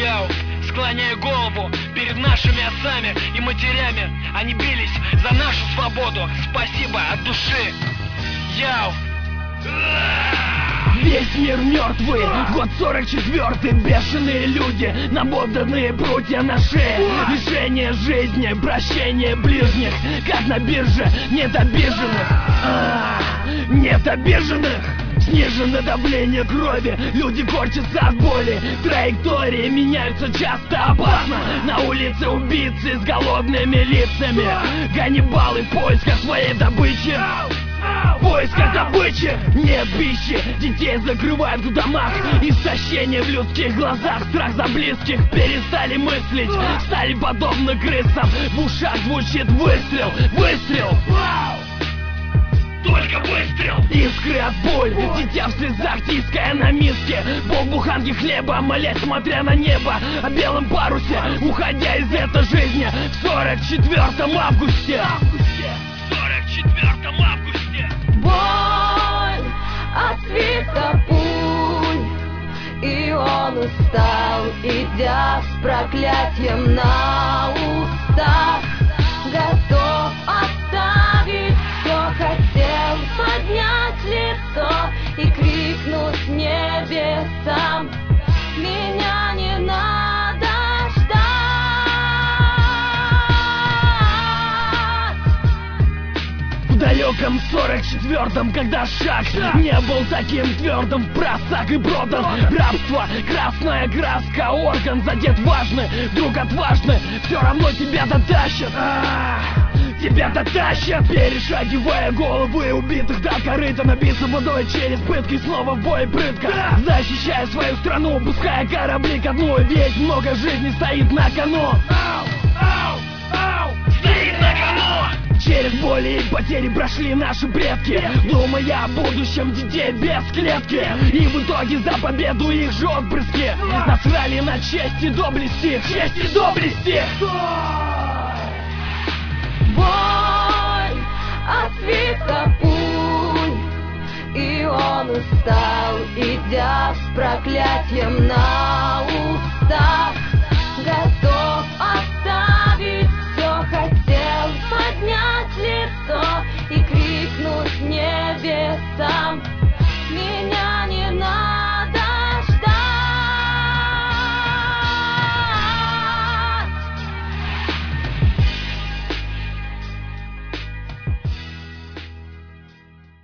Яу, склоняя голову перед нашими отцами и матерями. Они бились за нашу свободу. Спасибо от души. Яу. Весь мир мертвый, год 44-й, бешеные люди, намотанные прутья на шее. Лишение жизни, прощение ближних, как на бирже, нет обиженных. Нет обиженных. Снижено давление крови, люди корчатся от боли. Траектории меняются часто, опасно. На улице убийцы с голодными лицами, ганнибалы в поисках своей добычи. В поисках добычи нет пищи, детей закрывают в домах. Истощение в людских глазах, страх за близких. Перестали мыслить, стали подобны крысам. В ушах звучит выстрел, выстрел. Только выстрел! Искры от боль, дитя в слезах, тиская на миске. Полбуханки хлеба, молясь, смотря на небо о белом парусе, уходя из этой жизни в 44 августе. В 44 августе. Боль от свиста пуль, и он устал, идя с проклятием на устах. Готов оставить все, хотел поднять лицо и крикнуть небесам: меня не надо ждать. В далеком 44-м, когда шаг не был таким твердым, в просак и продан рабство. Красная краска, орган задет важный, друг отважный, все равно тебя дотащат. Тебя дотащат, перешагивая головы убитых до корыта, набиться водой через пытки, снова в бой прытко, защищая свою страну, пуская корабли ко дну. Ведь много жизней стоит на кону. Стоит на кону. Через боли и потери прошли наши предки, думая о будущем детей без клетки. И в итоге за победу их же отпрыски насрали на честь и доблести. Честь и доблести. Боль от свиста пуль, и он устал, идя с проклятием на устах.